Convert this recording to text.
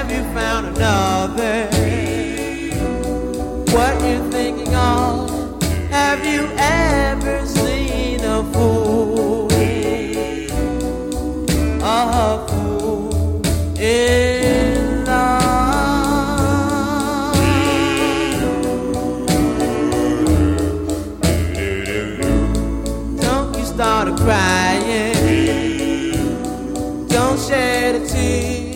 Have you found another? What you thinking of? Have you ever seen a fool? A fool in love. Don't you start crying. Don't shed a tear.